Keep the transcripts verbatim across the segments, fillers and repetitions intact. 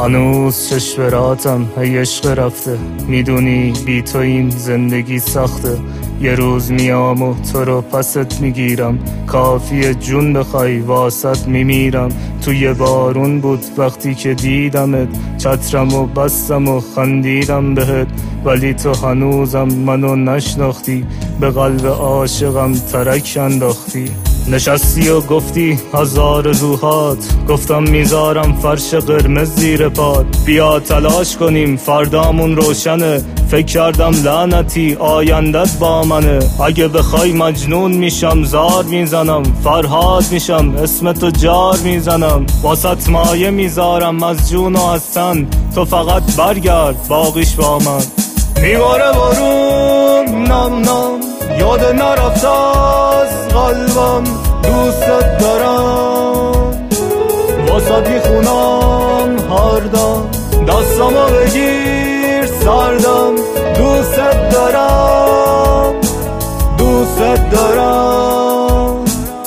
هنوز چشوراتم ای عشق رفته، میدونی بی تو این زندگی سخته. یه روز میام و تو رو پست میگیرم، کافیه جون بخوای واسط میمیرم. توی بارون بود وقتی که دیدمت، چترم و بستم و خندیدم بهت، ولی تو هنوزم منو نشناختی، به قلب عاشقم ترک انداختی. نشستی و گفتی هزار روحات، گفتم میذارم فرش قرمز زیر پات. بیا تلاش کنیم فردامون روشنه، فکر کردم لعنتی آیندت با منه. اگه بخوای مجنون میشم زار میزنم، فرهاد میشم اسم تو جار میزنم. واسط مایه میذارم از جون و از تن، تو فقط برگرد باقیش با من. میباره بارون نم نم، یاد نرفت از قلبم، دوست دارم واسه میخونم هر دم. دستمو بگیر سردم، دوست دارم دوست دارم.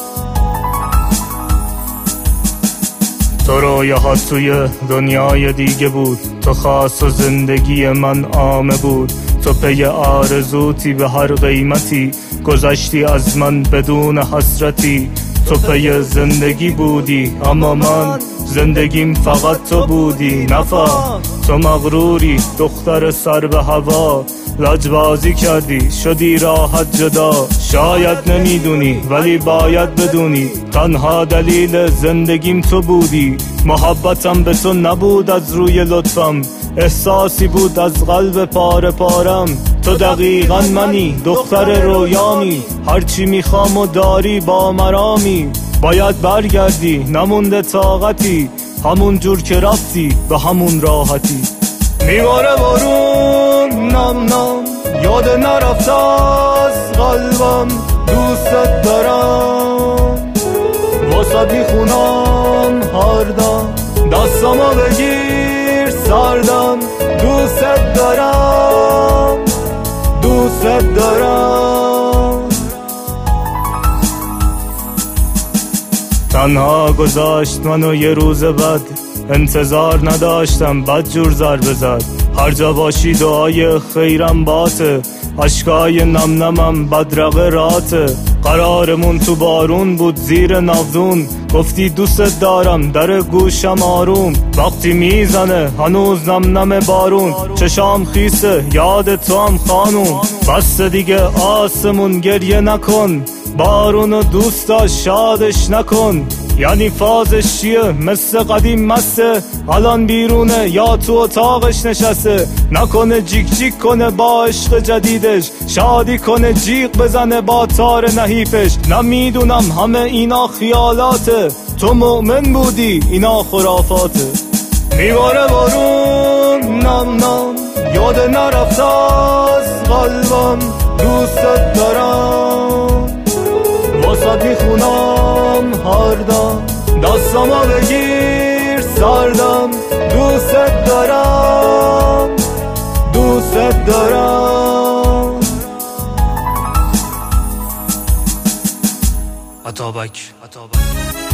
تو رویاهات توی دنیای دیگه بود، تو خاص و زندگی من عامه بود. تو پی آرزوتی به هر قیمتی، گذشتی از من بدون حسرتی. تو پی زندگی بودی اما من زندگیم فقط تو بودی. نفهم تو مغروری دختر سر به هوا، لجبازی کردی شدی راحت جدا. شاید نمیدونی ولی باید بدونی، تنها دلیل زندگیم تو بودی. محبتم به تو نبود از روی لطفم، احساسی بود از قلب پاره پارم. تو دقیقا منی دختر رویامی، هرچی میخوام و داری با مرامی. باید برگردی نمونده طاقتی، همون جور که رفتی به همون راحتی. میباره بارون نم نم، یاد نرفت از قلبم، دوست دارم واسه میخونم هر دم. دستمو بگیر سردم، دوست دارم دوست دارم. تنها گذاشت منو یه روز بد، انتظار نداشتم بد جور ضربه زد. هر جا باشی دعای خیرم باته، اشکای نم نمم بدرقه راته. قرارمون تو بارون بود زیر ناودون، گفتی دوست دارم در گوشم آروم. وقتی میزنه هنوز نم نم بارون، چشام خیسه یاد تو هم خانوم. بس دیگه آسمون گریه نکن، بارونو دوستا شادش نکن. یعنی فازش چیه مثل قدیم مسته، الان بیرونه یا تو اتاقش نشسته. نکنه جیک جیک کنه با عشق جدیدش، شادی کنه جیغ بزنه با تار نحیفش. نمیدونم همه اینا خیالاته، تو مؤمن بودی اینا خرافاته. میباره بارون نم نم، یاد نرفت از قلبم، دوست دارم واسه میخونم هر دم. دستمو بگیر سردم، دوست دارم دوست دارم. عطابک